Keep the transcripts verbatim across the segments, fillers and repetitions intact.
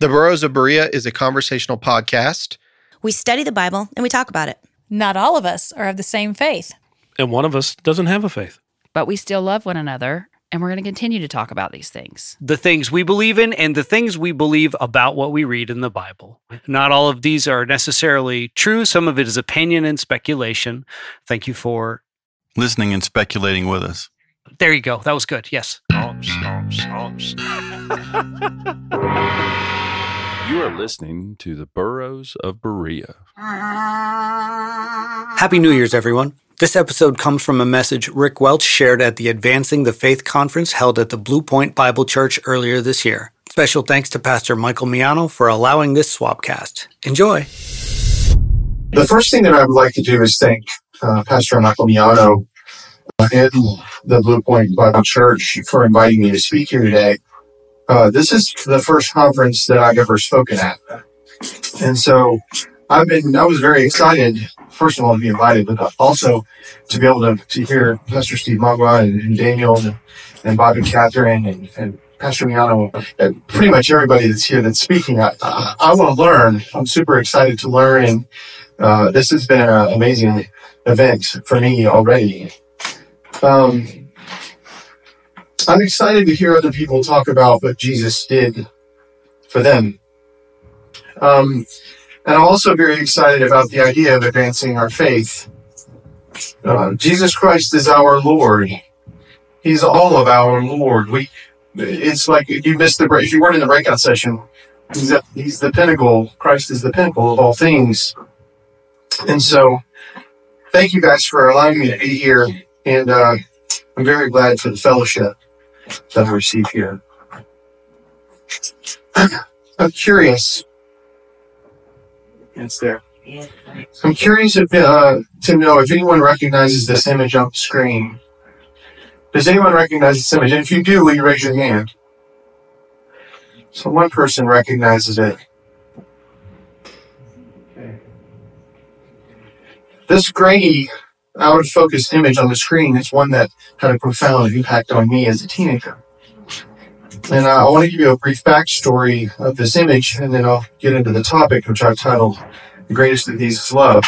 The Burros of Berea is a conversational podcast. We study the Bible and we talk about it. Not all of us are of the same faith. And one of us doesn't have a faith. But we still love one another, and we're going to continue to talk about these things. The things we believe in and the things we believe about what we read in the Bible. Not all of these are necessarily true. Some of it is opinion and speculation. Thank you for listening and speculating with us. There you go. That was good. Yes. You are listening to the Burros of Berea. Happy New Year's, everyone. This episode comes from a message Rick Welch shared at the Advancing the Faith conference held at the Blue Point Bible Church earlier this year. Special thanks to Pastor Michael Miano for allowing this swapcast. Enjoy. The first thing that I would like to do is thank uh, Pastor Michael Miano uh, and the Blue Point Bible Church for inviting me to speak here today. Uh, this is the first conference that I've ever spoken at. And so I've been, I was very excited, first of all, to be invited, but also to be able to, to hear Pastor Steve Magua and, and Daniel and, and Bob and Catherine and, and Pastor Miano, and pretty much everybody that's here that's speaking. I, I, I want to learn. I'm super excited to learn. And uh, this has been an amazing event for me already. Um, I'm excited to hear other people talk about what Jesus did for them. Um, And I'm also very excited about the idea of advancing our faith. Uh, Jesus Christ is our Lord. He's all of our Lord. We, it's like you missed the break. If you weren't in the breakout session, he's, a, he's the pinnacle. Christ is the pinnacle of all things. And so, thank you guys for allowing me to be here. And uh, I'm very glad for the fellowship that I receive here. I'm curious. It's there. I'm curious if, uh, to know if anyone recognizes this image on the screen. Does anyone recognize this image? And if you do, will you raise your hand? So one person recognizes it. Okay. This grainy, out-of-focus image on the screen is one that had a profound impact on me as a teenager. And uh, I want to give you a brief backstory of this image, and then I'll get into the topic, which I've titled, The Greatest of These is Love.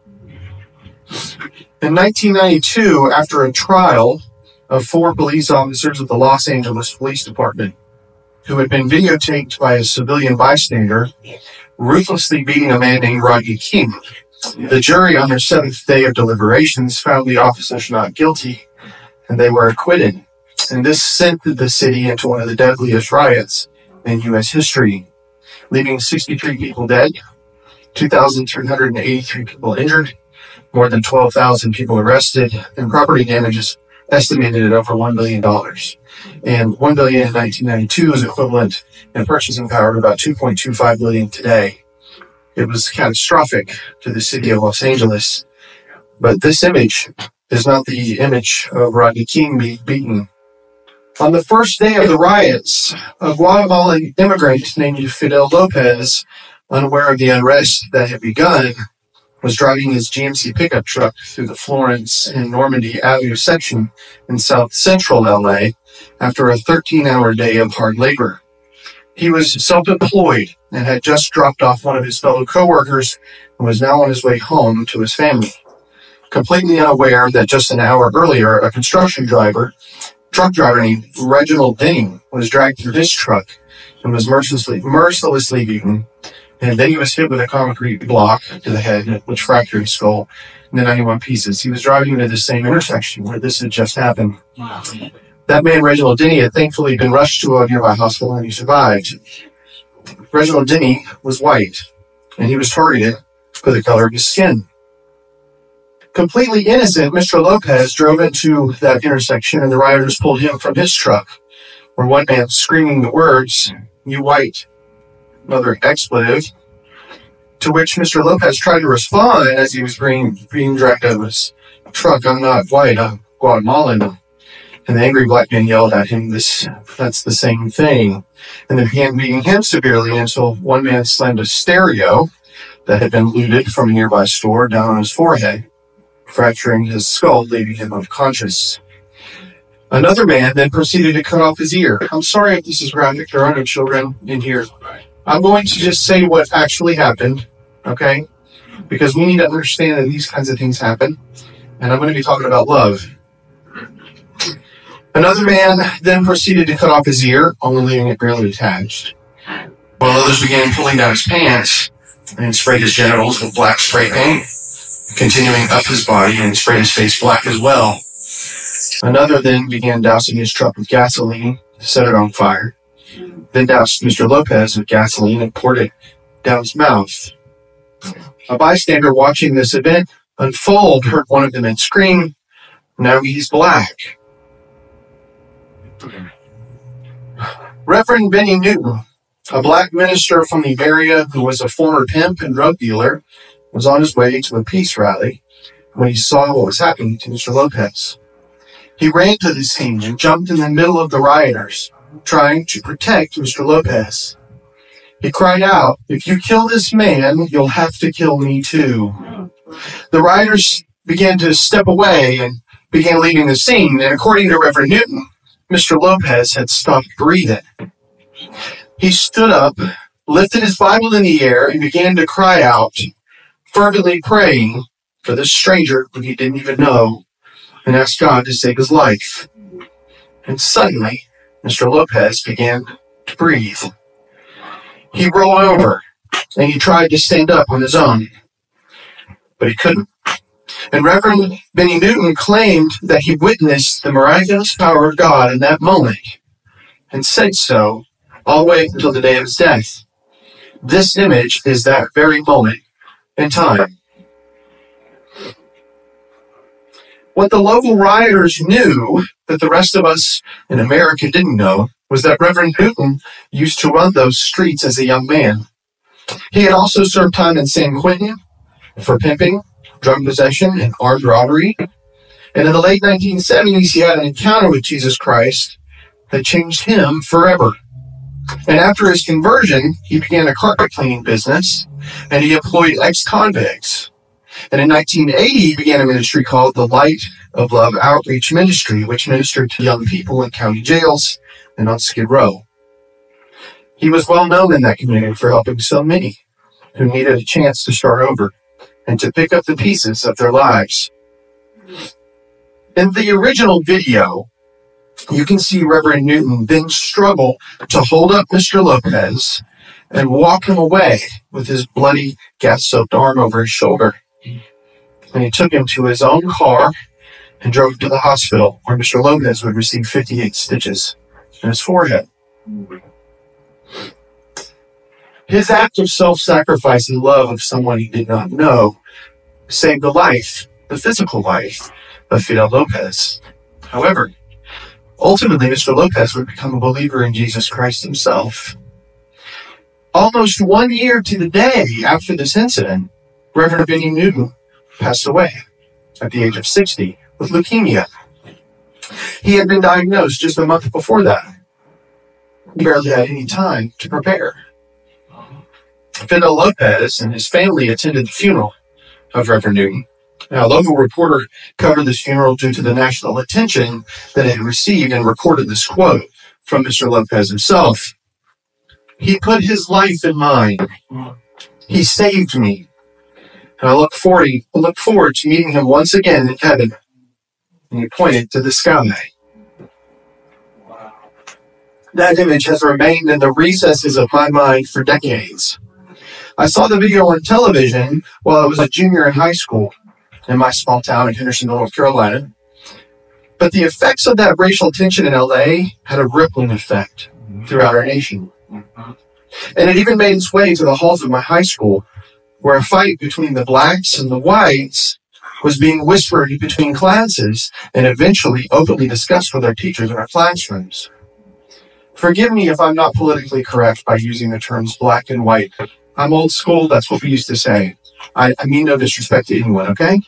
In nineteen ninety-two, after a trial of four police officers of the Los Angeles Police Department, who had been videotaped by a civilian bystander, ruthlessly beating a man named Rodney King, the jury on their seventh day of deliberations found the officers not guilty, and they were acquitted. And this sent the city into one of the deadliest riots in U S history, leaving sixty-three people dead, two thousand three hundred eighty-three people injured, more than twelve thousand people arrested, and property damages estimated at over one billion dollars. And one billion dollars in nineteen ninety-two is equivalent in purchasing power to about two point two five billion dollars today. It was catastrophic to the city of Los Angeles. But this image is not the image of Rodney King being beaten. On the first day of the riots, a Guatemalan immigrant named Fidel Lopez, unaware of the unrest that had begun, was driving his G M C pickup truck through the Florence and Normandy Avenue section in south central L A after a thirteen-hour day of hard labor. He was self-employed and had just dropped off one of his fellow coworkers and was now on his way home to his family, completely unaware that just an hour earlier, a construction driver Truck driver named Reginald Denning was dragged through his truck and was mercilessly, mercilessly beaten. And then he was hit with a concrete block to the head, which fractured his skull into ninety-one pieces. He was driving into the same intersection where this had just happened. Wow. That man, Reginald Denny, had thankfully been rushed to a nearby hospital and he survived. Reginald Denny was white, and he was targeted for the color of his skin. Completely innocent, Mister Lopez drove into that intersection and the rioters pulled him from his truck, where one man screaming the words, "You white," another expletive, to which Mister Lopez tried to respond as he was being, being dragged out of his truck. "I'm not white, I'm Guatemalan." And the angry black man yelled at him, "This, that's the same thing." And then began beating him severely until one man slammed a stereo that had been looted from a nearby store down on his forehead, fracturing his skull, leaving him unconscious. Another man then proceeded to cut off his ear. I'm sorry if this is graphic. There are no children in here. I'm going to just say what actually happened, okay? Because we need to understand that these kinds of things happen. And I'm going to be talking about love. Another man then proceeded to cut off his ear, only leaving it barely attached, while others began pulling down his pants and sprayed his genitals with black spray paint, continuing up his body and sprayed his face black as well. Another then began dousing his truck with gasoline to set it on fire, then doused Mister Lopez with gasoline and poured it down his mouth. A bystander watching this event unfold heard one of the men scream, "Now he's black." Reverend Benny Newton, a black minister from the area who was a former pimp and drug dealer, was on his way to a peace rally when he saw what was happening to Mister Lopez. He ran to the scene and jumped in the middle of the rioters, trying to protect Mister Lopez. He cried out, "If you kill this man, you'll have to kill me too." The rioters began to step away and began leaving the scene, and according to Reverend Newton, Mister Lopez had stopped breathing. He stood up, lifted his Bible in the air, and began to cry out, fervently praying for this stranger who he didn't even know, and asked God to save his life. And suddenly, Mister Lopez began to breathe. He rolled over, and he tried to stand up on his own, but he couldn't. And Reverend Benny Newton claimed that he witnessed the miraculous power of God in that moment, and said so all the way until the day of his death. This image is that very moment in time. What the local rioters knew that the rest of us in America didn't know was that Reverend Newton used to run those streets as a young man. He had also served time in San Quentin for pimping, drug possession, and armed robbery. And in the late nineteen seventies, he had an encounter with Jesus Christ that changed him forever. And after his conversion, he began a carpet cleaning business, and he employed ex-convicts. And in nineteen eighty, he began a ministry called the Light of Love Outreach Ministry, which ministered to young people in county jails and on Skid Row. He was well known in that community for helping so many who needed a chance to start over and to pick up the pieces of their lives. In the original video, you can see Reverend Newton then struggle to hold up Mister Lopez and walk him away with his bloody, gas-soaked arm over his shoulder. And he took him to his own car and drove to the hospital where Mister Lopez would receive fifty-eight stitches in his forehead. His act of self-sacrifice and love of someone he did not know saved the life, the physical life, of Fidel Lopez. However, ultimately, Mister Lopez would become a believer in Jesus Christ himself. Almost one year to the day after this incident, Reverend Benny Newton passed away at the age of sixty with leukemia. He had been diagnosed just a month before that. He barely had any time to prepare. Fidel Lopez and his family attended the funeral of Reverend Newton. Now, a local reporter covered this funeral due to the national attention that it had received and recorded this quote from Mister Lopez himself. "He put his life in mine. He saved me. And I look forward, I look forward to meeting him once again in heaven." And he pointed to the sky. That image has remained in the recesses of my mind for decades. I saw the video on television while I was a junior in high school in my small town in Hendersonville, North Carolina. But the effects of that racial tension in L A had a rippling effect throughout our nation. And it even made its way to the halls of my high school, where a fight between the blacks and the whites was being whispered between classes and eventually openly discussed with our teachers in our classrooms. Forgive me if I'm not politically correct by using the terms black and white. I'm old school, that's what we used to say. I, I mean no disrespect to anyone, okay?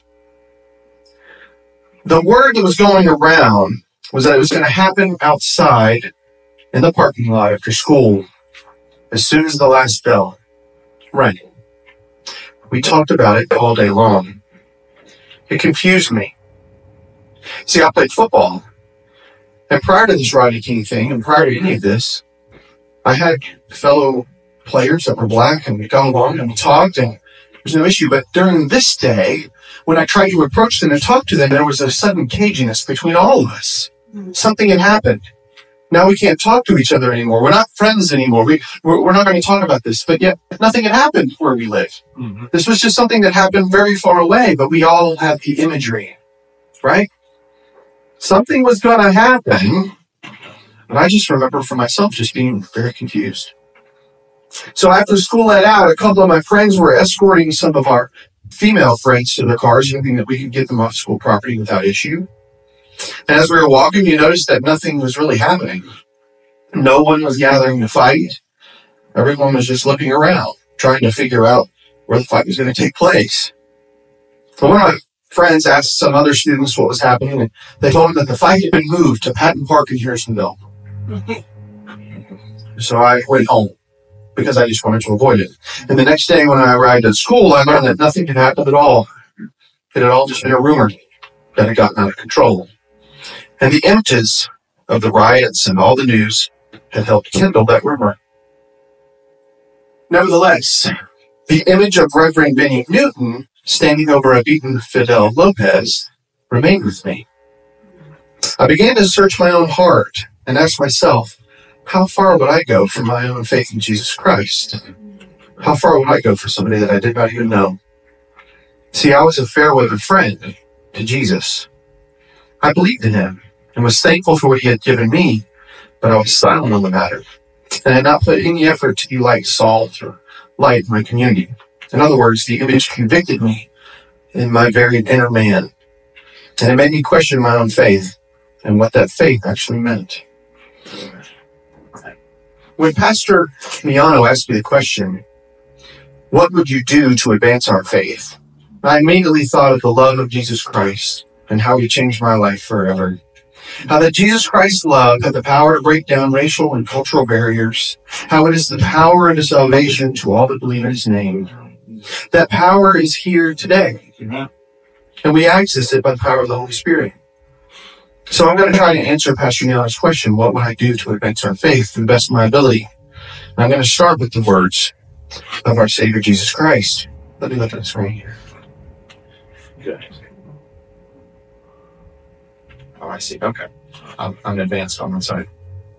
The word that was going around was that it was going to happen outside in the parking lot after school as soon as the last bell rang. We talked about it all day long. It confused me. See, I played football. And prior to this Rodney King thing, and prior to any of this, I had fellow players that were black, and we got along and we talked, and there was no issue. But during this day, when I tried to approach them and talk to them, there was a sudden caginess between all of us. Something had happened. Now we can't talk to each other anymore. We're not friends anymore. We, we're, we're not going to talk about this. But yet, nothing had happened where we live. Mm-hmm. This was just something that happened very far away, but we all have the imagery, right? Something was going to happen, and I just remember for myself just being very confused. So after school let out, a couple of my friends were escorting some of our female friends to their cars, hoping that we could get them off school property without issue. And as we were walking, you noticed that nothing was really happening. No one was gathering to fight. Everyone was just looking around, trying to figure out where the fight was going to take place. So one of my friends asked some other students what was happening, and they told him that the fight had been moved to Patton Park in Harrisonville. So I went home, because I just wanted to avoid it. And the next day when I arrived at school, I learned that nothing had happened at all. It had all just been a rumor that had gotten out of control. And the images of the riots and all the news had helped kindle that rumor. Nevertheless, the image of Reverend Benny Newton standing over a beaten Fidel Lopez remained with me. I began to search my own heart and ask myself, how far would I go for my own faith in Jesus Christ? How far would I go for somebody that I did not even know? See, I was a fair-weather friend to Jesus. I believed in him and was thankful for what he had given me, but I was silent on the matter and had not put any effort to be like salt or light in my community. In other words, the image convicted me in my very inner man, and it made me question my own faith and what that faith actually meant. When Pastor Miano asked me the question, what would you do to advance our faith? I immediately thought of the love of Jesus Christ and how he changed my life forever. How that Jesus Christ's love had the power to break down racial and cultural barriers. How it is the power and the salvation to all that believe in his name. That power is here today. And we access it by the power of the Holy Spirit. So I'm going to try to answer Pastor Miano's question, what would I do to advance our faith to the best of my ability? And I'm going to start with the words of our Savior Jesus Christ. Let me look at the screen here. Good. Oh, I see. Okay. I'm, I'm advanced on one side.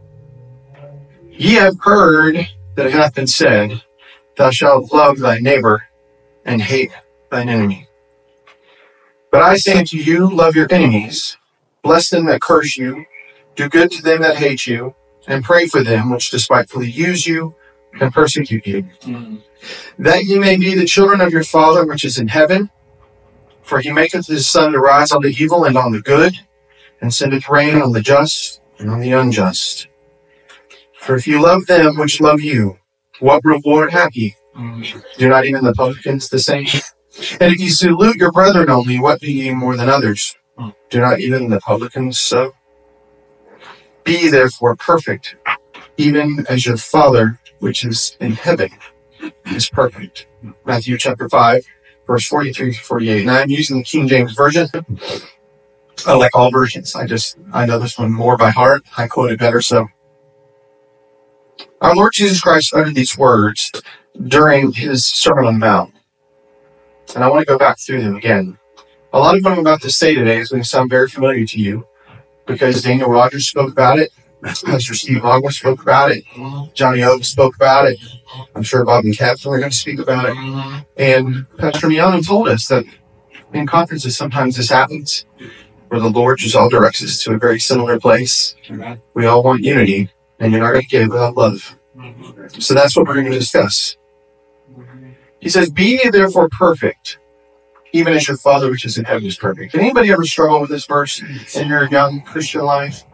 Ye have heard that it hath been said, thou shalt love thy neighbor and hate thine enemy. But I say unto you, love your enemies, bless them that curse you, do good to them that hate you, and pray for them which despitefully use you and persecute you, mm-hmm. that ye may be the children of your Father which is in heaven. For he maketh his sun to rise on the evil and on the good, and sendeth rain on the just and on the unjust. For if you love them which love you, what reward have ye? Mm-hmm. Do not even the publicans the same? And if ye salute your brethren only, what do ye more than others? Do not even the publicans so? Be ye therefore perfect, even as your Father which is in heaven is perfect. Matthew chapter five, verse forty-three to forty-eight. And I'm using the King James Version. I like all versions. I just, I know this one more by heart. I quote it better, so. Our Lord Jesus Christ uttered these words during his Sermon on the Mount. And I want to go back through them again. A lot of what I'm about to say today is going to sound very familiar to you because Daniel Rogers spoke about it. Pastor Steve Longwa spoke about it. Johnny Oak spoke about it. I'm sure Bob and Catherine are going to speak about it. And Pastor Miano told us that in conferences, sometimes this happens where the Lord just all directs us to a very similar place. We all want unity, and you're not going to get it without love. So that's what we're going to discuss. He says, be ye therefore perfect, even as your Father which is in heaven is perfect. Did anybody ever struggle with this verse in your young Christian life?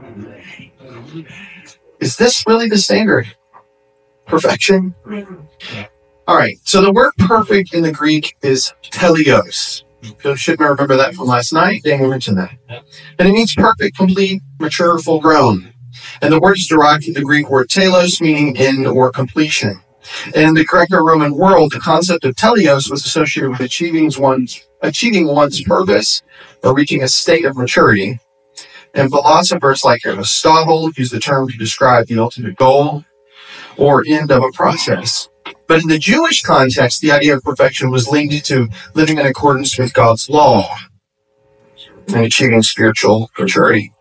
Is this really the standard? Perfection? All right, so the word perfect in the Greek is teleos. You should remember that from last night. Daniel mentioned that. And it means perfect, complete, mature, full grown. And the word is derived from the Greek word telos, meaning end or completion. In the Greco-Roman world, the concept of teleos was associated with achieving one's, achieving one's purpose or reaching a state of maturity. And philosophers like Aristotle use the term to describe the ultimate goal. or end of a process. But in the Jewish context, the idea of perfection was linked to living in accordance with God's law and achieving spiritual maturity.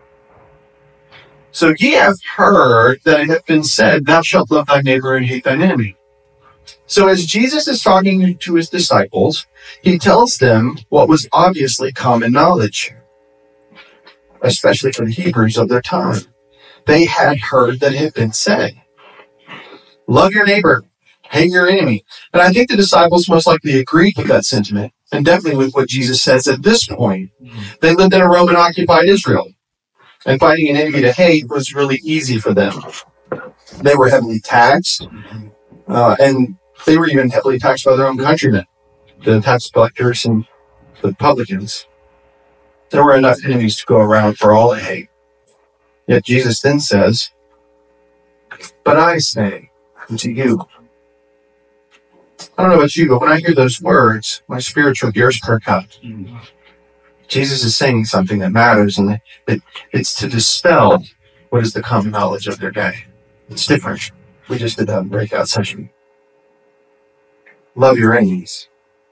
So ye have heard that it hath been said, thou shalt love thy neighbor and hate thine enemy. So as Jesus is talking to his disciples, he tells them what was obviously common knowledge, especially for the Hebrews of their time. They had heard that it had been said, love your neighbor, hate your enemy. And I think the disciples most likely agreed with that sentiment, and definitely with what Jesus says at this point. They lived in a Roman-occupied Israel, and finding an enemy to hate was really easy for them. They were heavily taxed, uh, and they were even heavily taxed by their own countrymen, the tax collectors and the publicans. There were enough enemies to go around for all to hate. Yet Jesus then says, but I say unto you. I don't know about you, but when I hear those words, my spiritual gears perk up. Jesus is saying something that matters, and that it's to dispel what is the common knowledge of their day. It's different. We just did that in breakout session. Love your enemies.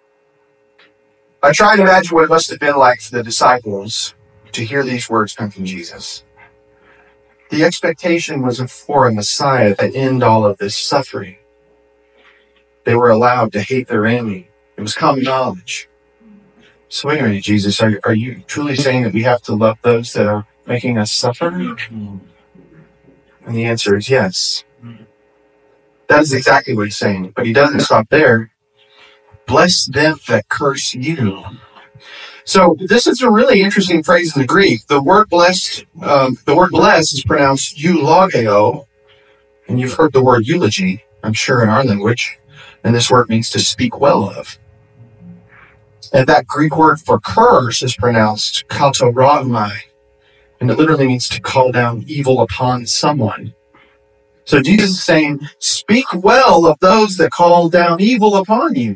I try to imagine what it must have been like for the disciples to hear these words come from Jesus. The expectation was for a Messiah to end all of this suffering. They were allowed to hate their enemy. It was common knowledge. So wait a minute, Jesus, are, are you truly saying that we have to love those that are making us suffer? And the answer is yes. That is exactly what he's saying. But he doesn't stop there. Bless them that curse you. So this is a really interesting phrase in the Greek. The word blessed, um, the word bless is pronounced eulogio, and you've heard the word eulogy, I'm sure, in our language. And this word means to speak well of. And that Greek word for curse is pronounced kataragmai, and it literally means to call down evil upon someone. So Jesus is saying, speak well of those that call down evil upon you.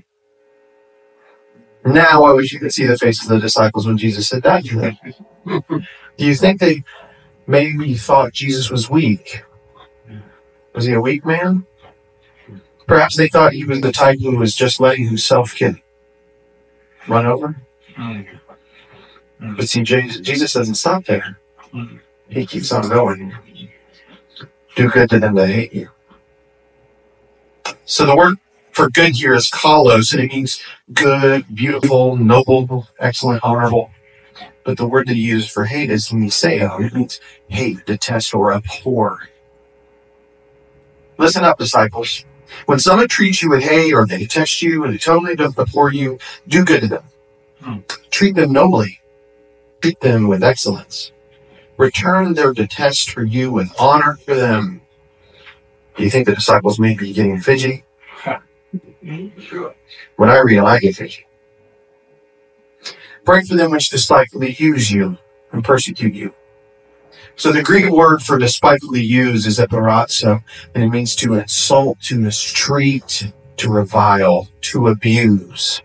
Now I wish you could see the faces of the disciples when Jesus said that to them. Do you think they maybe thought Jesus was weak? Was he a weak man? Perhaps they thought he was the type who was just letting himself get run over. But see, Jesus doesn't stop there. He keeps on going. Do good to them that hate you. So the word for good here is kalos, and it means good, beautiful, noble, excellent, honorable. But the word that he uses for hate is miseo. It means hate, detest, or abhor. Listen up, disciples. When someone treats you with hate, or they detest you, or they totally don't abhor you, do good to them. Hmm. Treat them nobly. Treat them with excellence. Return their detest for you with honor for them. Do you think the disciples may be getting fidgety? When I read them, I get fidgety. Pray for them which despitefully use you and persecute you. So the Greek word for despitefully use is epirazzo, and it means to insult, to mistreat, to revile, to abuse.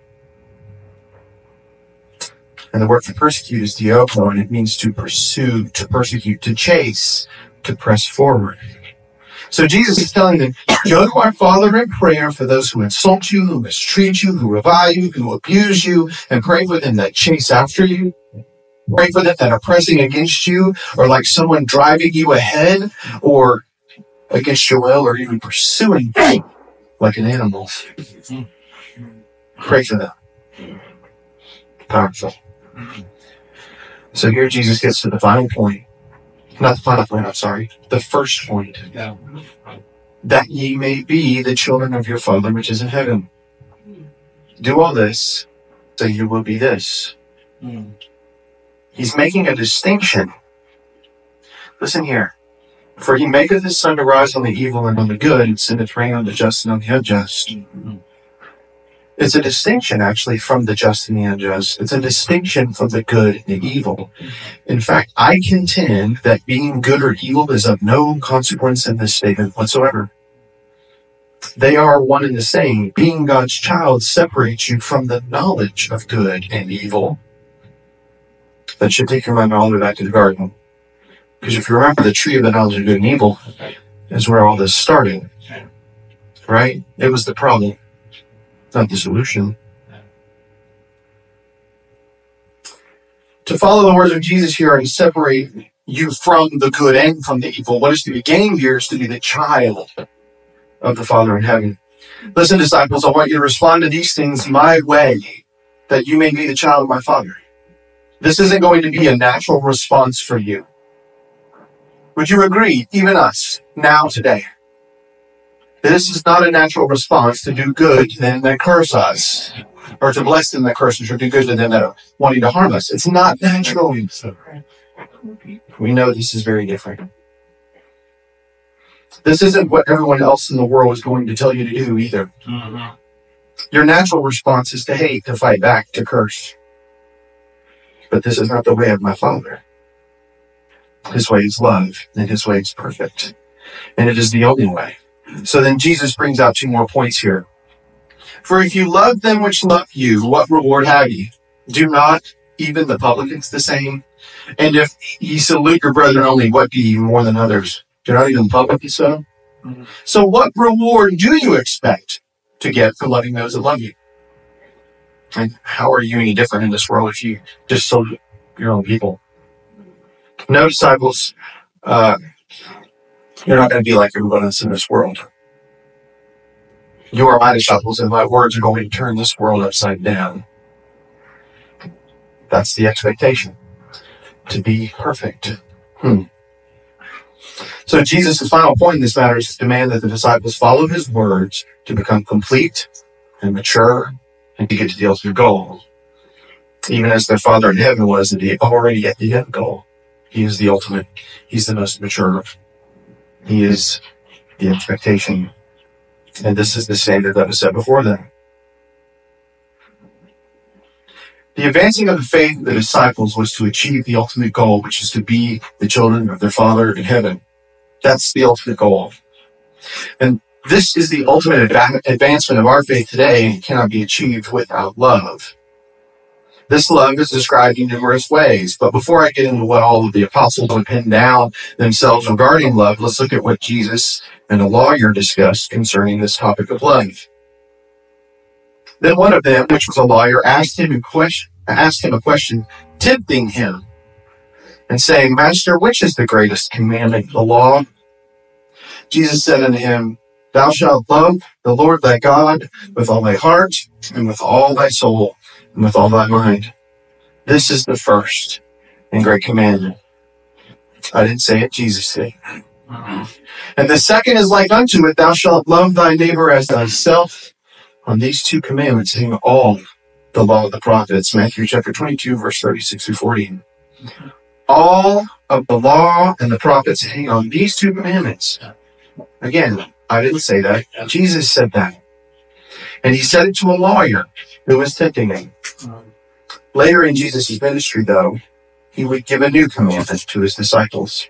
And the word for persecute is dioko, and it means to pursue, to persecute, to chase, to press forward. So Jesus is telling them, go to our Father in prayer for those who insult you, who mistreat you, who revile you, who abuse you, and pray for them that chase after you. Pray for them that are pressing against you, or like someone driving you ahead, or against your will, or even pursuing you like an animal. Pray for them. Powerful. So here Jesus gets to the final point. Not the final point, I'm sorry. The first point. Yeah. That ye may be the children of your Father which is in heaven. Do all this, so you will be this. Mm. He's making a distinction. Listen here. For he maketh his sun to rise on the evil and on the good, and sendeth rain on the just and on the unjust. Mm-hmm. It's a distinction, actually, from the just and the unjust. It's a distinction from the good and the evil. In fact, I contend that being good or evil is of no consequence in this statement whatsoever. They are one and the same. Being God's child separates you from the knowledge of good and evil. That should take your mind all the way back to the garden. Because if you remember the tree of the knowledge of good and evil, is where all this started, right? It was the problem, not the solution. To follow the words of Jesus here and separate you from the good and from the evil, what is to be gained here is to be the child of the Father in heaven. Listen, disciples, I want you to respond to these things my way, that you may be the child of my Father. This isn't going to be a natural response for you. Would you agree, even us, now, today? This is not a natural response to do good to them that curse us, or to bless them that curse us, or do good to them that are wanting to harm us. It's not natural. We know this is very different. This isn't what everyone else in the world is going to tell you to do either. Mm-hmm. Your natural response is to hate, to fight back, to curse. But this is not the way of my Father. His way is love, and his way is perfect. And it is the only way. So then Jesus brings out two more points here. For if you love them which love you, what reward have ye? Do not even the publicans the same? And if ye salute your brethren only, what do ye more than others? Do not even the publicans so? Mm-hmm. So what reward do you expect to get for loving those that love you? And how are you any different in this world if you just salute your own people? No, disciples, uh, you're not going to be like everyone else in this world. You are my disciples, and my words are going to turn this world upside down. That's the expectation, to be perfect. Hmm. So Jesus' final point in this matter is to demand that the disciples follow his words to become complete and mature and to get to the ultimate goal. Even as their Father in heaven was already at the end goal. He is the ultimate. He's the most mature. He is the expectation. And this is the standard that was set before them. The advancing of the faith of the disciples was to achieve the ultimate goal, which is to be the children of their Father in heaven. That's the ultimate goal. And this is the ultimate adva- advancement of our faith today and cannot be achieved without love. This love is described in numerous ways, but before I get into what all of the apostles would pin down themselves regarding love, let's look at what Jesus and a lawyer discussed concerning this topic of love. Then one of them, which was a lawyer, asked him a question, asked him a question, tempting him, and saying, Master, which is the greatest commandment of the law? Jesus said unto him, Thou shalt love the Lord thy God with all thy heart, and with all thy soul, and with all thy mind. This is the first and great commandment. I didn't say it, Jesus did. And the second is like unto it, Thou shalt love thy neighbor as thyself. On these two commandments hang all the law of the prophets. Matthew chapter twenty-two, verse thirty-six through forty. All of the law and the prophets hang on these two commandments. Again, I didn't say that. Jesus said that. And he said it to a lawyer who was tempting him. Later in Jesus' ministry, though, he would give a new commandment to his disciples.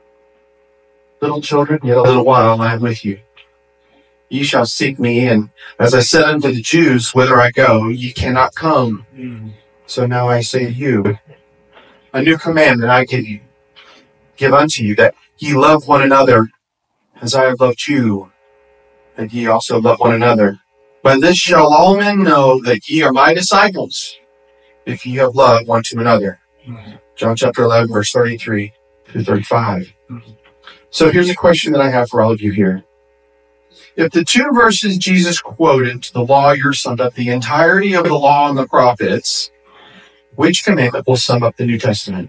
Little children, yet a little while I am with you. Ye shall seek me, and as I said unto the Jews, whither I go, ye cannot come. So now I say to you, a new commandment I give you, give unto you, that ye love one another as I have loved you, and ye also love one another. By this shall all men know that ye are my disciples, if ye have love one to another. John chapter eleven, verse thirty-three through thirty-five. So here's a question that I have for all of you here. If the two verses Jesus quoted to the lawyer summed up the entirety of the law and the prophets, which commandment will sum up the New Testament?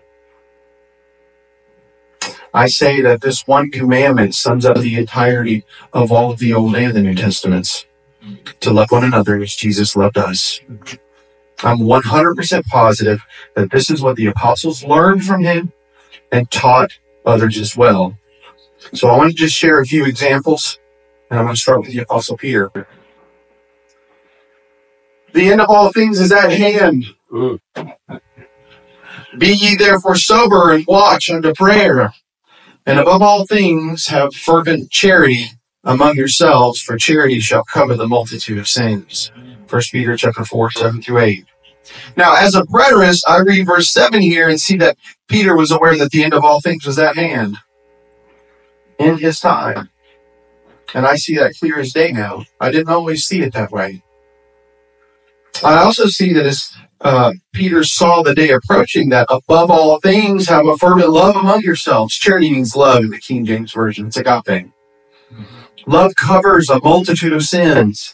I say that this one commandment sums up the entirety of all of the Old and the New Testaments. To love one another as Jesus loved us. I'm one hundred percent positive that this is what the apostles learned from him and taught others as well. So I want to just share a few examples, and I'm going to start with the Apostle Peter. The end of all things is at hand. Mm. Be ye therefore sober and watch unto prayer. And above all things have fervent charity among yourselves, for charity shall cover the multitude of sins. First Peter chapter four, seven through eight. Now, as a preterist, I read verse seven here and see that Peter was aware that the end of all things was at hand. In his time, And I see that clear as day now. I didn't always see it that way. I also see that as uh, Peter saw the day approaching, that above all things, have a fervent love among yourselves. Charity means love in the King James Version. It's agape. Love covers a multitude of sins.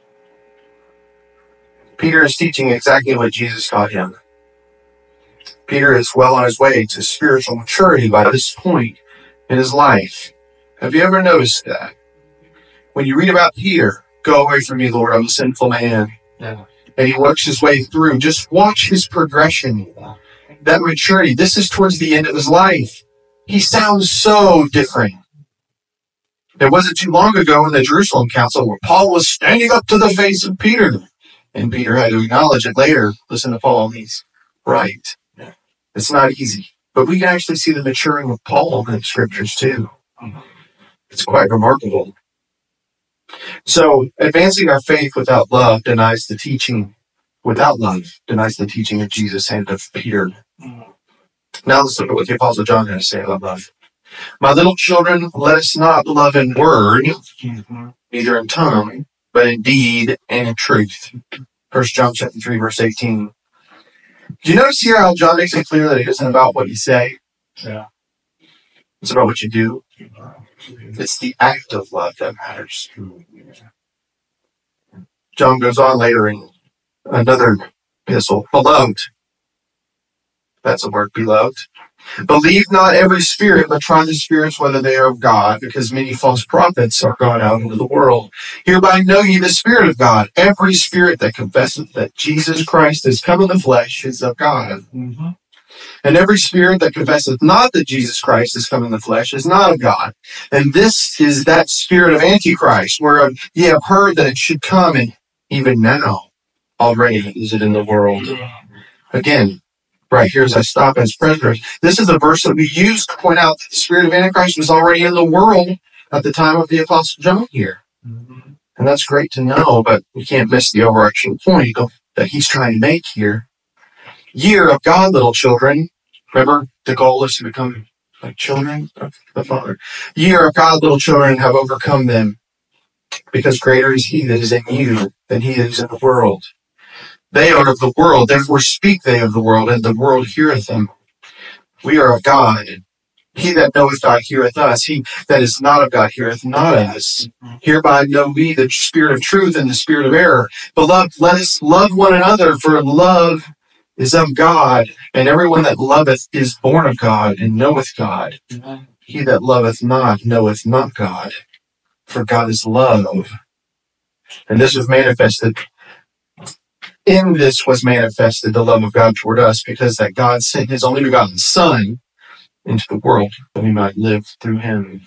Peter is teaching exactly what Jesus taught him. Peter is well on his way to spiritual maturity by this point in his life. Have you ever noticed that? When you read about Peter, go away from me, Lord, I'm a sinful man. Yeah. And he works his way through. Just watch his progression. That maturity, this is towards the end of his life. He sounds so different. It wasn't too long ago in the Jerusalem Council where Paul was standing up to the face of Peter. And Peter had to acknowledge it later. Listen to Paul, he's right. It's not easy. But we can actually see the maturing of Paul in the scriptures too. It's quite remarkable. So, advancing our faith without love denies the teaching, without love, denies the teaching of Jesus and of Peter. Now let's look at what the Apostle John had to say about love. My little children, let us not love in word, neither in tongue, but in deed and in truth. First John chapter three, verse eighteen. Do you notice here how John makes it clear that it isn't about what you say? Yeah. It's about what you do. It's the act of love that matters. John goes on later in another epistle. Beloved. That's a word, beloved. Believe not every spirit, but try the spirits whether they are of God, because many false prophets are gone out into the world. Hereby know ye the Spirit of God. Every spirit that confesseth that Jesus Christ is come in the flesh is of God. Mm-hmm. And every spirit that confesseth not that Jesus Christ is come in the flesh is not of God. And this is that spirit of Antichrist, whereof ye have heard that it should come, and even now already is it in the world. Again, right here as I stop as prisoners, this is a verse that we use to point out that the spirit of Antichrist was already in the world at the time of the Apostle John here. Mm-hmm. And that's great to know, but we can't miss the overarching point that he's trying to make here. Year of God, little children. Remember, the goal is to become like children of the Father. Year of God, little children, have overcome them, because greater is he that is in you than he that is in the world. They are of the world, therefore speak they of the world, and the world heareth them. We are of God. He that knoweth God heareth us. He that is not of God heareth not us. Hereby know we the spirit of truth and the spirit of error. Beloved, let us love one another, for love is of God, and everyone that loveth is born of God, and knoweth God. He that loveth not knoweth not God, for God is love. And this was manifested, in this was manifested the love of God toward us, because that God sent his only begotten Son into the world, that we might live through him.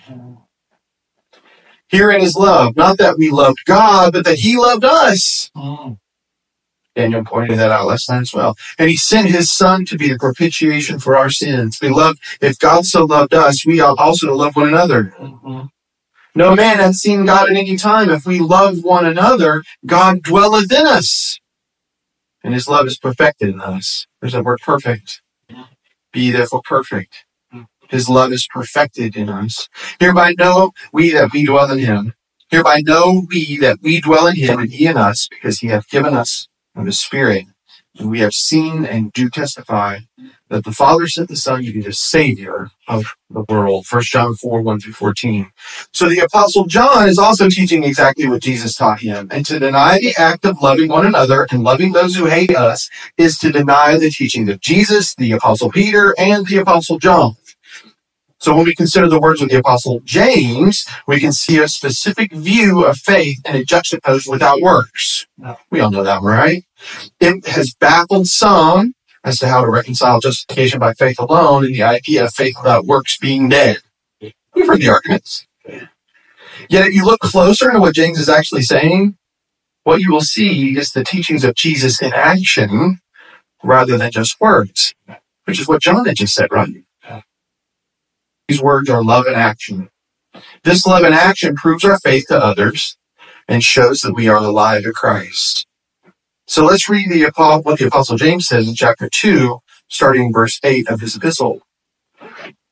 Herein is love, not that we loved God, but that he loved us. Daniel pointed that out last night as well. And he sent his Son to be the propitiation for our sins. Beloved, if God so loved us, we ought also to love one another. Mm-hmm. No man hath seen God at any time. If we love one another, God dwelleth in us, and his love is perfected in us. There's that word perfect. Be ye therefore perfect. His love is perfected in us. Hereby know we that we dwell in him. Hereby know we that we dwell in him, and he in us, because he hath given us of his Spirit. And we have seen and do testify that the Father sent the Son to be the Savior of the world. First John four, one through fourteen. So the Apostle John is also teaching exactly what Jesus taught him. And to deny the act of loving one another and loving those who hate us is to deny the teachings of Jesus, the Apostle Peter, and the Apostle John. So when we consider the words of the Apostle James, we can see a specific view of faith and it juxtaposed without works. We all know that, right? It has baffled some as to how to reconcile justification by faith alone and the idea of faith without works being dead. We've heard the arguments. Yet if you look closer to what James is actually saying, what you will see is the teachings of Jesus in action rather than just words, which is what John had just said, right? These words are love in action. This love in action proves our faith to others and shows that we are alive to Christ. So let's read the what the Apostle James says in chapter two, starting in verse eight of his epistle.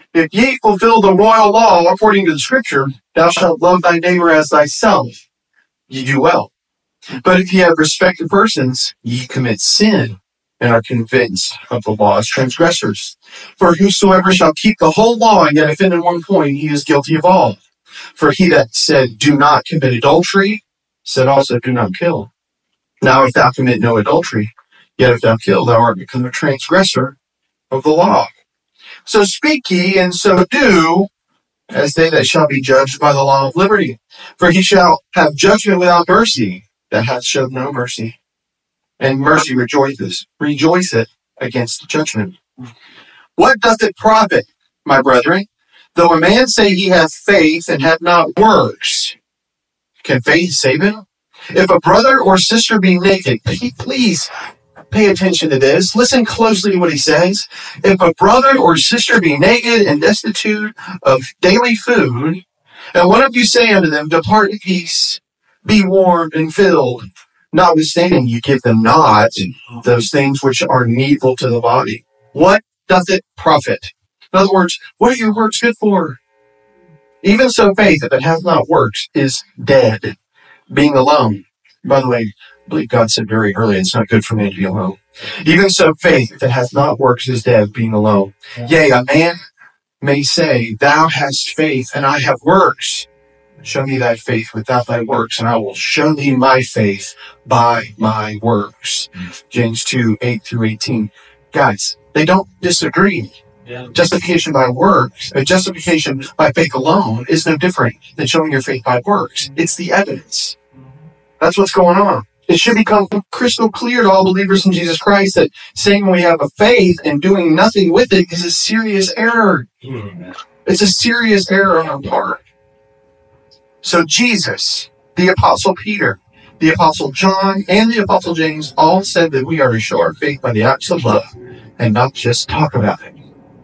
If ye fulfill the royal law according to the scripture, thou shalt love thy neighbor as thyself, ye do well. But if ye have respect to persons, ye commit sin, and are convinced of the law as transgressors. For whosoever shall keep the whole law and yet offend in one point, he is guilty of all. For he that said, do not commit adultery, said also, do not kill. Now if thou commit no adultery, yet if thou kill, thou art become a transgressor of the law. So speak ye, and so do, as they that shall be judged by the law of liberty. For he shall have judgment without mercy, that hath showed no mercy. And mercy rejoices, rejoiceth against judgment. What doth it profit, my brethren, though a man say he hath faith and have not works? Can faith save him? If a brother or sister be naked, please pay attention to this. Listen closely to what he says. If a brother or sister be naked and destitute of daily food, and one of you say unto them, depart in peace, be warmed and filled, notwithstanding you give them not those things which are needful to the body, what doth it profit? In other words, what are your works good for? Even so faith, if it hath not works, is dead, being alone. By the way, I believe God said very early, it's not good for man to be alone. Even so faith, if it hath not works, is dead, being alone. Yea, a man may say, thou hast faith, and I have works. Show me thy faith without thy works, and I will show thee my faith by my works. James two, eight through eighteen. Guys, they don't disagree. Yeah. Justification by works, uh, justification by faith alone is no different than showing your faith by works. It's the evidence. That's what's going on. It should become crystal clear to all believers in Jesus Christ that saying we have a faith and doing nothing with it is a serious error. It's a serious error on our part. So Jesus, the Apostle Peter, the Apostle John, and the Apostle James all said that we are to show our faith by the acts of love and not just talk about it.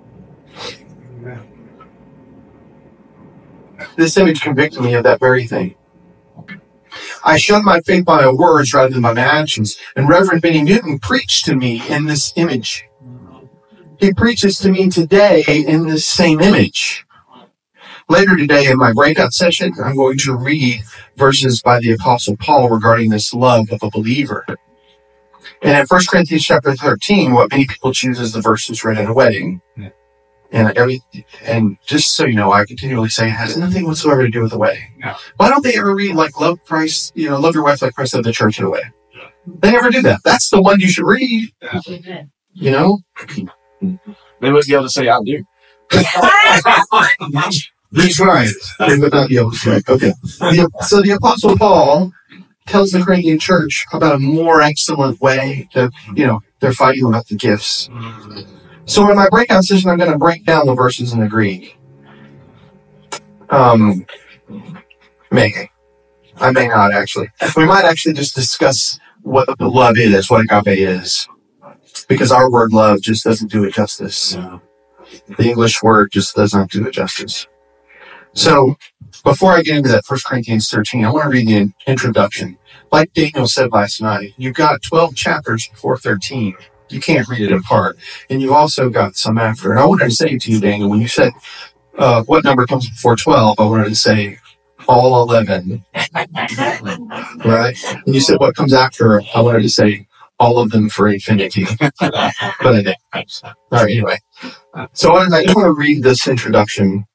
This image convicted me of that very thing. I showed my faith by my words rather than by my actions, and Reverend Benny Newton preached to me in this image. He preaches to me today in this same image. Later today in my breakout session, I'm going to read verses by the Apostle Paul regarding this love of a believer. And in First Corinthians chapter thirteen, what many people choose as the verses read at a wedding. And every, and just so you know, I continually say it has nothing whatsoever to do with the wedding. No. Why don't they ever read like love Christ, you know, love your wife like Christ loved the church in a wedding? They never do that. That's the one you should read. Yeah. You know? They would be able to say, I do. He's right. They would not be able to say. Okay. The, so the Apostle Paul tells the Corinthian church about a more excellent way to, you know, they're fighting about the gifts. So in my breakout session, I'm going to break down the verses in the Greek. Um, may. I may not, actually. We might actually just discuss what the love is, what agape is. Because our word love just doesn't do it justice. No. The English word just does not do it justice. So, before I get into that First Corinthians thirteen, I want to read the introduction. Like Daniel said last night, you've got twelve chapters before thirteen. You can't read it apart. And you also got some after. And I wanted to say to you, Daniel, when you said, uh, what number comes before twelve, I wanted to say, all eleven. Right? And you said, what comes after? I wanted to say, all of them for infinity. But I didn't. All right, anyway. So I just want to read this introduction.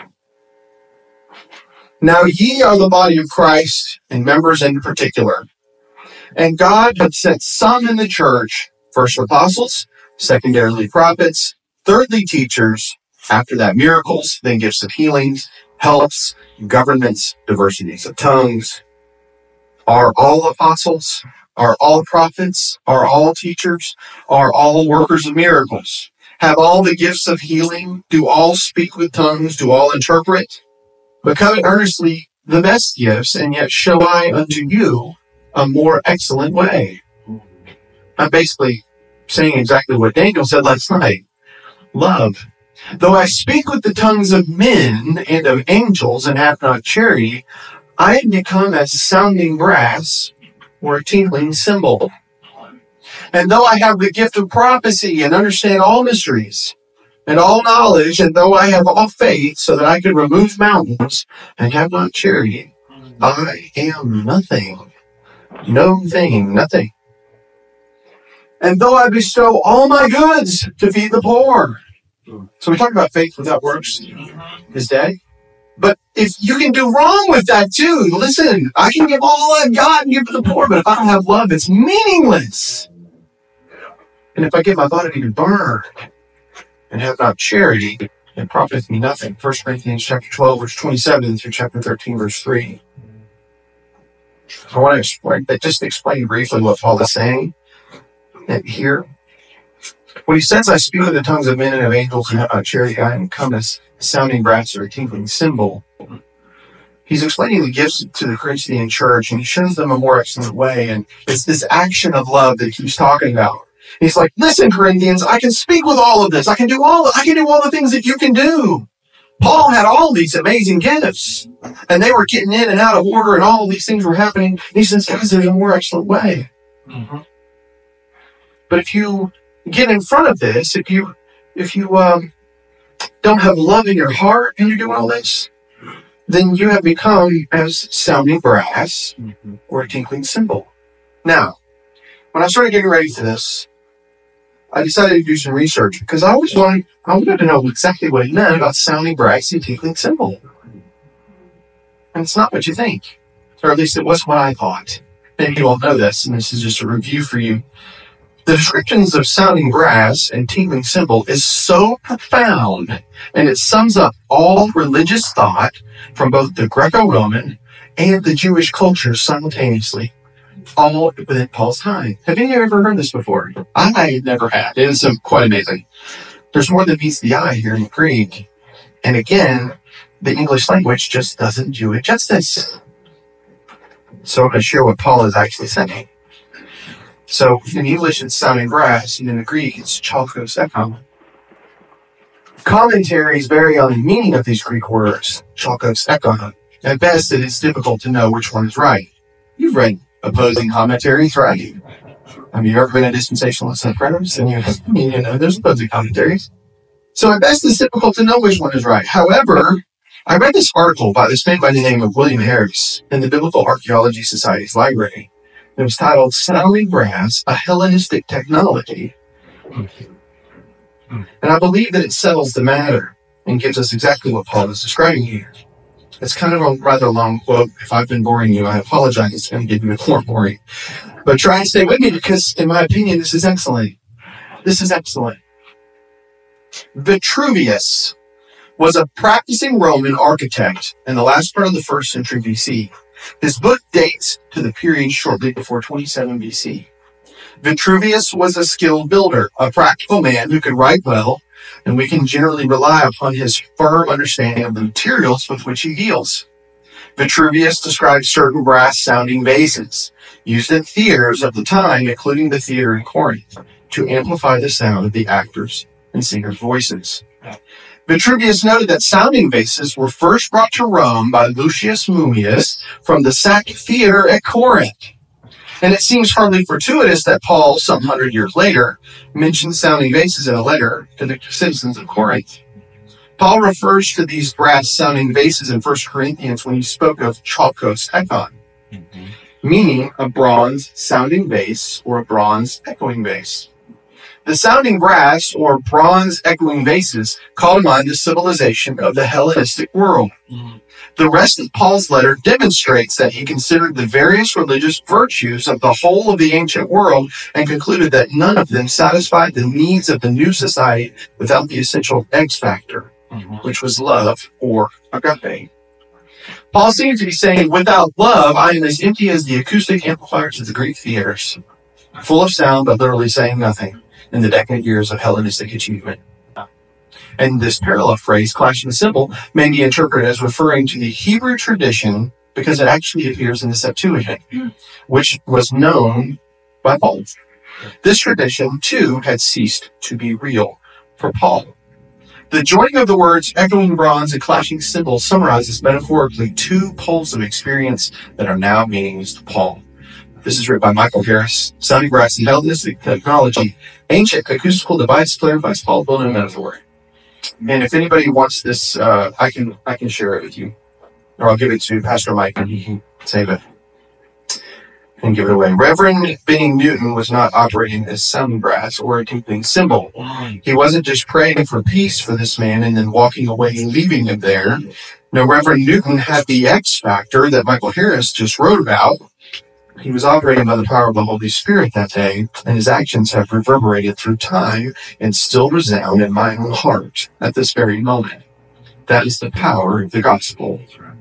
Now ye are the body of Christ, and members in particular. And God hath set some in the church, first apostles, secondarily prophets, thirdly teachers, after that miracles, then gifts of healings, helps, governments, diversities of tongues. Are all apostles? Are all prophets? Are all teachers? Are all workers of miracles? Have all the gifts of healing? Do all speak with tongues? Do all interpret? But covet earnestly the best gifts, and yet show I unto you a more excellent way. I'm basically saying exactly what Daniel said last night. Love. Though I speak with the tongues of men and of angels and have not charity, I am become as sounding brass or a tinkling cymbal. And though I have the gift of prophecy and understand all mysteries and all knowledge, and though I have all faith so that I can remove mountains and have not charity, I am nothing. No thing, nothing. And though I bestow all my goods to feed the poor. So we talk about faith without works is dead. But if you can do wrong with that too, listen, I can give all I've got and give to the poor, but if I don't have love, it's meaningless. And if I give my body to be burned and have not charity, it profiteth me nothing. First Corinthians chapter twelve, verse twenty-seven through chapter thirteen, verse three. I want to explain, just explain briefly what Paul is saying here. When he says, I speak with the tongues of men and of angels and have not charity, I am come as sounding brass or a tinkling cymbal. He's explaining the gifts to the Corinthian church, and he shows them a more excellent way. And it's this action of love that he's talking about. He's like, listen, Corinthians, I can speak with all of this. I can do all, I can do all the things that you can do. Paul had all these amazing gifts, and they were getting in and out of order, and all of these things were happening. And he says, guys, there's a more excellent way. Mm-hmm. But if you get in front of this, if you if you um, don't have love in your heart and you're doing all this, then you have become as sounding brass mm-hmm. or a tinkling cymbal. Now, when I started getting ready for this, I decided to do some research because I always wanted, I wanted to know exactly what it meant about sounding brass and tinkling cymbal. And it's not what you think, or at least it wasn't what I thought. Maybe you all know this, and this is just a review for you. The descriptions of sounding brass and tinkling cymbal is so profound, and it sums up all religious thought from both the Greco-Roman and the Jewish culture simultaneously, all within Paul's time. Have any of you ever heard this before? I never had. It is um, quite amazing. There's more than meets the eye here in the Greek. And again, the English language just doesn't do it justice. So I'm going to share what Paul is actually saying. So in English, it's sounding brass, and in the Greek, it's chalkos ekon. Commentaries vary on the meaning of these Greek words, chalkos ekon. At best, it is difficult to know which one is right. You've read opposing commentaries, right? Have you ever been a dispensationalist and preterist? And you, I mean, you know, there's opposing commentaries. So at best, it's difficult to know which one is right. However, I read this article by this man by the name of William Harris in the Biblical Archaeology Society's library. It was titled Sounding Brass, a Hellenistic Technology. And I believe that it settles the matter and gives us exactly what Paul is describing here. It's kind of a rather long quote. If I've been boring you, I apologize. It's going to get even more boring. But try and stay with me because, in my opinion, this is excellent. This is excellent. Vitruvius was a practicing Roman architect in the last part of the first century B C. His book dates to the period shortly before twenty-seven B C. Vitruvius was a skilled builder, a practical man who could write well, and we can generally rely upon his firm understanding of the materials with which he deals. Vitruvius described certain brass-sounding vases used in theaters of the time, including the theater in Corinth, to amplify the sound of the actors' and singers' voices. Vitruvius noted that sounding vases were first brought to Rome by Lucius Mummius from the Sac Theater at Corinth. And it seems hardly fortuitous that Paul, some hundred years later, mentioned sounding vases in a letter to the citizens of Corinth. Paul refers to these brass-sounding vases in First Corinthians when he spoke of chalkos ekon, mm-hmm. meaning a bronze-sounding vase or a bronze-echoing vase. The sounding brass or bronze echoing vases call to mind the civilization of the Hellenistic world. Mm-hmm. The rest of Paul's letter demonstrates that he considered the various religious virtues of the whole of the ancient world and concluded that none of them satisfied the needs of the new society without the essential X factor, mm-hmm. which was love or agape. Paul seems to be saying, without love, I am as empty as the acoustic amplifiers of the Greek theaters, full of sound but literally saying nothing in the decade years of Hellenistic achievement. And this parallel phrase, clashing cymbal, may be interpreted as referring to the Hebrew tradition because it actually appears in the Septuagint, which was known by Paul. This tradition, too, had ceased to be real for Paul. The joining of the words echoing bronze and clashing cymbal summarizes metaphorically two poles of experience that are now meaningless to Paul. This is written by Michael Harris, Sounding Brass and Hellenistic Technology, Ancient Acoustical Device Clarifies Paul Building Metaphor. And if anybody wants this, uh, I can I can share it with you, or I'll give it to Pastor Mike and he can save it and give it away. Reverend Benny Newton was not operating as some brass or a tinkling cymbal. He wasn't just praying for peace for this man and then walking away and leaving him there. No, Reverend Newton had the X factor that Michael Harris just wrote about. He was operating by the power of the Holy Spirit that day, and his actions have reverberated through time and still resound in my own heart at this very moment. That is the power of the gospel.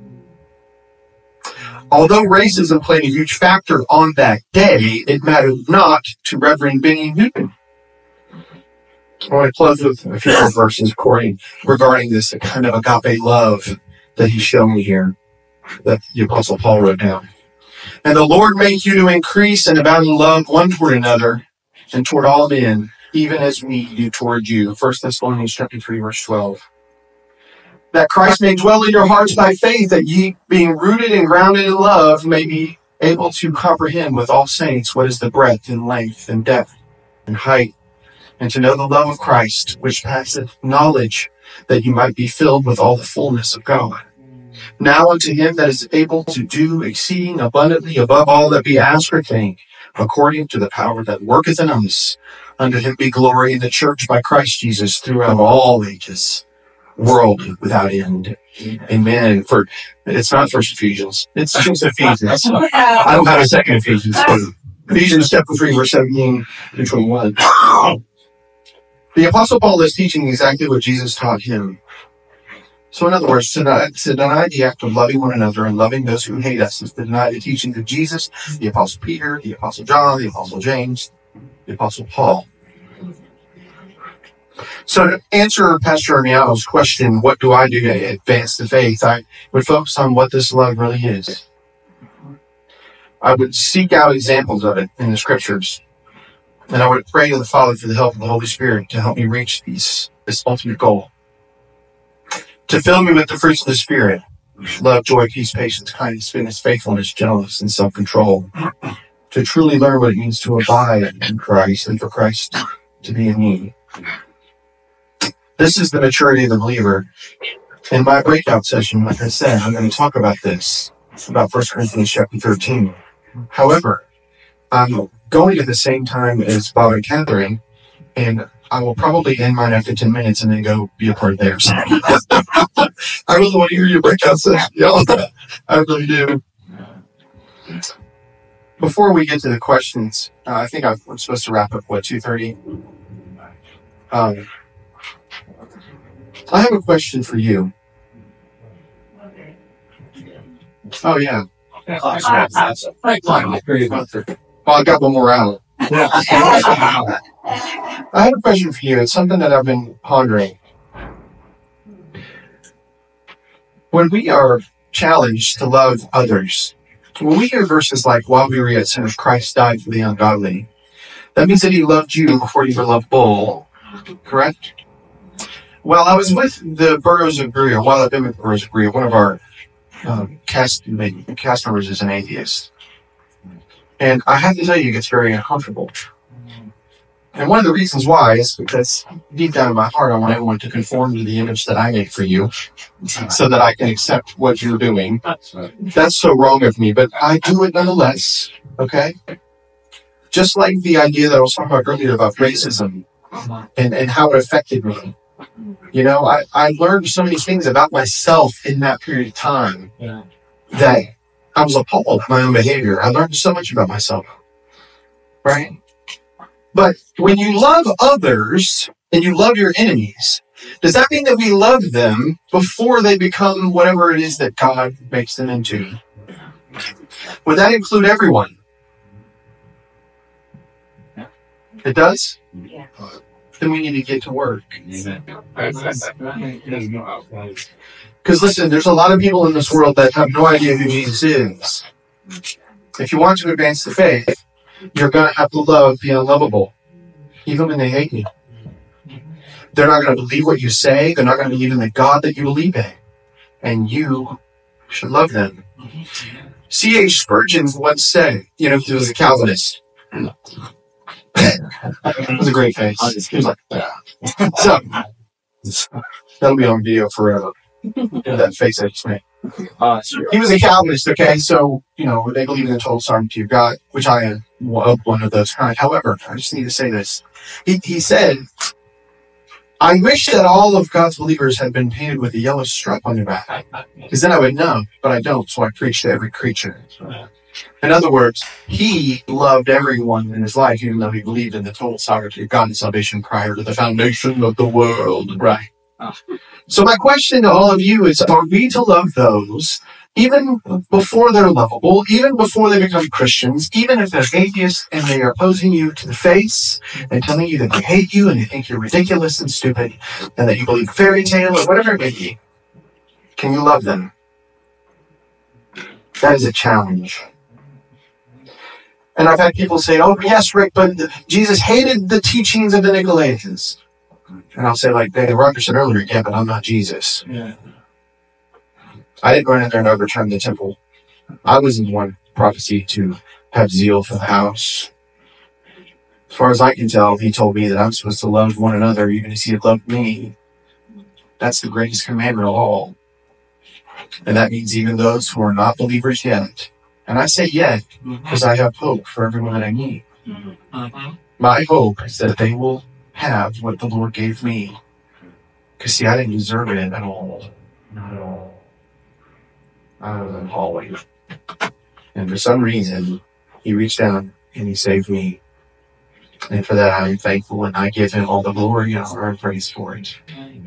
Although racism played a huge factor on that day, it mattered not to Reverend Benny Newton. I want to close with a few more verses Corey, regarding this kind of agape love that he's shown here, that the Apostle Paul wrote down. And the Lord make you to increase and abound in love one toward another and toward all men, even as we do toward you. First Thessalonians chapter three, verse twelve. That Christ may dwell in your hearts by faith, that ye, being rooted and grounded in love, may be able to comprehend with all saints what is the breadth and length and depth and height, and to know the love of Christ, which passeth knowledge, that you might be filled with all the fullness of God. Now unto him that is able to do exceeding abundantly above all that we ask or think, according to the power that worketh in us, unto him be glory in the church by Christ Jesus throughout all ages, world without end. Amen. For it's not First Ephesians, it's just Ephesians. I don't have a second Ephesians. Ephesians chapter three, verse seventeen through twenty-one. The Apostle Paul is teaching exactly what Jesus taught him. So in other words, to deny, to deny the act of loving one another and loving those who hate us is to deny the teachings of Jesus, the Apostle Peter, the Apostle John, the Apostle James, the Apostle Paul. So to answer Pastor Miano's question, what do I do to advance the faith? I would focus on what this love really is. I would seek out examples of it in the scriptures. And I would pray to the Father for the help of the Holy Spirit to help me reach these, this ultimate goal. To fill me with the fruits of the Spirit: love, joy, peace, patience, kindness, goodness, faithfulness, gentleness, and self-control. To truly learn what it means to abide in Christ and for Christ to be in me. This is the maturity of the believer. In my breakout session, like I said, I'm going to talk about this, about First Corinthians chapter thirteen. However, I'm going at the same time as Bob and Catherine, and I will probably end mine after ten minutes and then go be a part of theirs. I really want to hear your breakout session, y'all. I really do. Before we get to the questions, uh, I think I'm supposed to wrap up, what, two thirty? Um, I have a question for you. Oh, yeah. Well, I got one more out. I have a question for you. It's something that I've been pondering. When we are challenged to love others, when we hear verses like, while we were yet sinners, Christ died for the ungodly, that means that he loved you before you ever loved Bull, correct? Well, I was with the Burroughs of Berea, while I've been with Burroughs of Berea, one of our um, cast, cast members is an atheist. And I have to tell you, it gets very uncomfortable. And one of the reasons why is because deep down in my heart, I want everyone to conform to the image that I made for you so that I can accept what you're doing. That's so wrong of me, but I do it nonetheless, okay? Just like the idea that I was talking about earlier about racism and, and how it affected me. You know, I, I learned so many things about myself in that period of time that I was appalled at my own behavior. I learned so much about myself, right? But when you love others and you love your enemies, does that mean that we love them before they become whatever it is that God makes them into? Would that include everyone? It does? Yeah. Then we need to get to work. Because listen, there's a lot of people in this world that have no idea who Jesus is. If you want to advance the faith, you're going to have to love the unlovable, even when they hate you. They're not going to believe what you say. They're not going to believe in the God that you believe in. And you should love them. C H Spurgeon once said, you know, he was a Calvinist. It was a great face. He was like, yeah. So, That'll be on video forever. That face I just made. Uh, sure. He was a Calvinist, okay? So, you know, they believe in the total sovereignty of God, which I am one of those kind. However, I just need to say this. He, he said, I wish that all of God's believers had been painted with a yellow stripe on their back, because then I would know, but I don't, so I preach to every creature. In other words, he loved everyone in his life, even though he believed in the total sovereignty of God and salvation prior to the foundation of the world, right? So my question to all of you is, are we to love those even before they're lovable, even before they become Christians, even if they're atheists and they are opposing you to the face and telling you that they hate you and they think you're ridiculous and stupid and that you believe a fairy tale or whatever it may be? Can you love them? That is a challenge. And I've had people say, oh, yes, Rick, but Jesus hated the teachings of the Nicolaitans. And I'll say, like Dave Rucker said earlier, yeah, but I'm not Jesus. Yeah. I didn't run in there and overturn the temple. I wasn't one prophecy to have zeal for the house. As far as I can tell, he told me that I'm supposed to love one another even as he had loved me. That's the greatest commandment of all. And that means even those who are not believers yet. And I say yet because I have hope for everyone that I meet. Mm-hmm. My hope is that they will have what the Lord gave me. Because, see, I didn't deserve it at all. Not at all. I was appalling. And for some reason, he reached down and he saved me. And for that, I'm thankful, and I give him all the glory and honor and praise for it.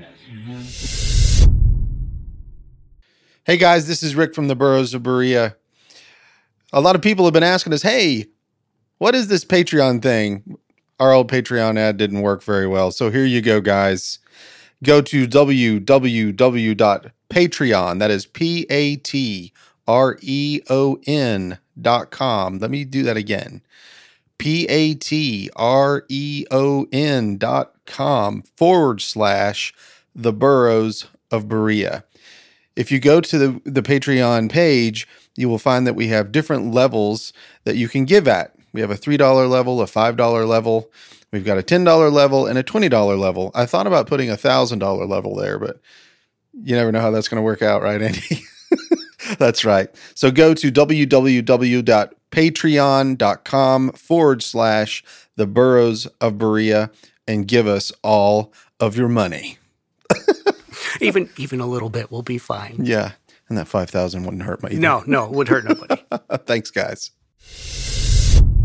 Hey, guys, this is Rick from the Burros of Berea. A lot of people have been asking us, hey, what is this Patreon thing? Our old Patreon ad didn't work very well. So here you go, guys. Go to w w w dot patreon, that is P A T R E O N dot com. Let me do that again. P A T R E O N dot com forward slash the Burros of Berea. If you go to the, the Patreon page, you will find that we have different levels that you can give at. We have a three dollar level, a five dollar level. We've got a ten dollar level and a twenty dollar level. I thought about putting a one thousand dollar level there, but you never know how that's going to work out, right, Andy? That's right. So go to w w w dot patreon dot com forward slash the Burros of Berea and give us all of your money. even even a little bit will be fine. Yeah. And that five thousand wouldn't hurt me either. No, no, it would hurt nobody. Thanks, guys.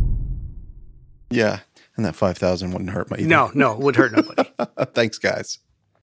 Yeah. And that five thousand wouldn't hurt me either. No, no, it would hurt nobody. Thanks, guys.